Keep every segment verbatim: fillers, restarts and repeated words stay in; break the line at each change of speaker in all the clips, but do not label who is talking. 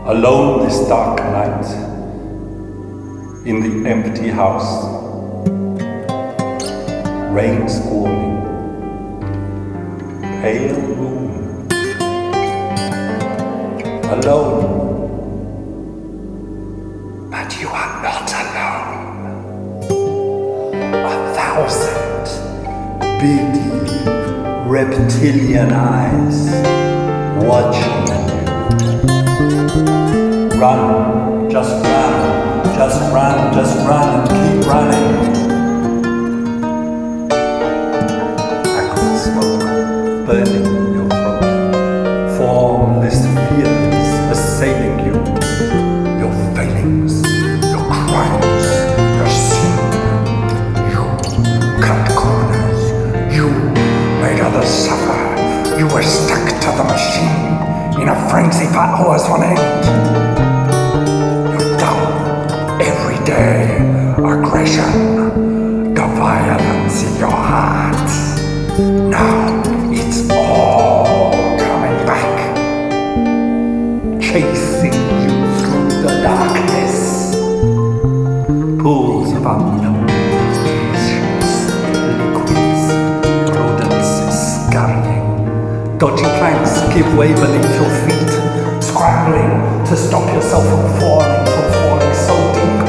alone this dark night, in the empty house, rain squalling, pale moon, alone. But you are not alone. A thousand beady reptilian eyes watching you. Run, just run, just run, just run and keep running. Acrid smoke burning your throat, formless fears assailing you. Your failings, your crimes, your sin. You cut corners, you made others suffer. You were stuck to the machine in a frenzy for hours on end. Everyday aggression, the violence in your heart. Now it's all coming back, chasing you through the darkness. Pools of unknown visions, liquids, rodents scurrying. Dodgy planks give way beneath your feet, scrambling to stop yourself from falling, from falling so deep.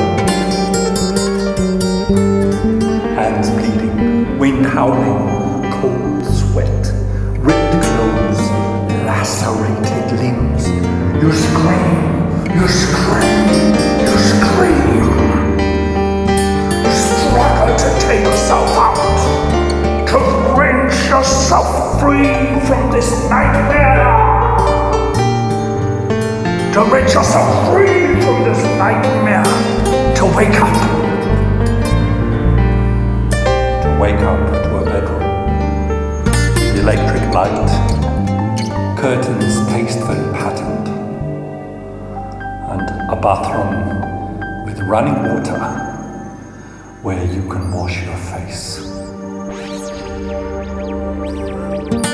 Hands bleeding, wind howling, cold sweat, ripped clothes, lacerated limbs. You scream, you scream, you scream. Struggle to take yourself out, to wrench yourself free from this nightmare. To wrench yourself free from this nightmare. To wake up. To wake up to a bedroom. Electric light. Curtains tastefully patterned. And a bathroom with running water where you can wash your face.